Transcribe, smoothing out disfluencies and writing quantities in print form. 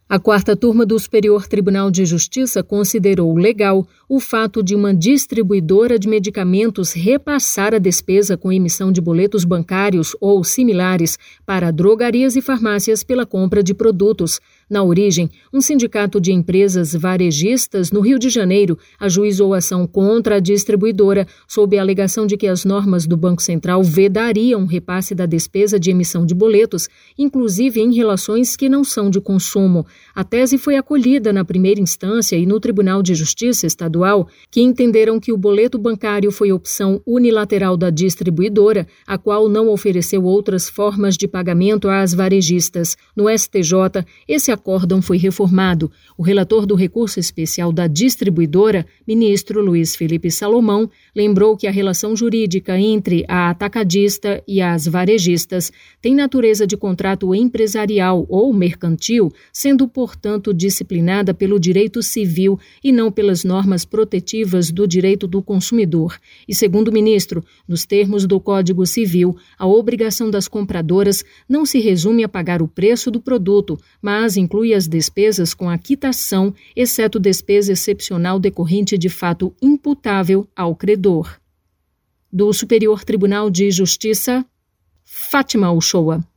A quarta turma do Superior Tribunal de Justiça considerou legal o fato de uma distribuidora de medicamentos repassar a despesa com emissão de boletos bancários ou similares para drogarias e farmácias pela compra de produtos. Na origem, um sindicato de empresas varejistas no Rio de Janeiro ajuizou ação contra a distribuidora sob a alegação de que as normas do Banco Central vedariam o repasse da despesa de emissão de boletos, inclusive em relações que não são de consumo. A tese foi acolhida na primeira instância e no Tribunal de Justiça Estadual, que entenderam que o boleto bancário foi opção unilateral da distribuidora, a qual não ofereceu outras formas de pagamento às varejistas. No STJ, esse acórdão foi reformado. O relator do recurso especial da distribuidora, ministro Luiz Felipe Salomão, lembrou que a relação jurídica entre a atacadista e as varejistas tem natureza de contrato empresarial ou mercantil, sendo, portanto, disciplinada pelo direito civil e não pelas normas protetivas do direito do consumidor. E, segundo o ministro, nos termos do Código Civil, a obrigação das compradoras não se resume a pagar o preço do produto, mas inclui as despesas com a quitação, exceto despesa excepcional decorrente de fato imputável ao credor. Do Superior Tribunal de Justiça, Fátima Uchoa.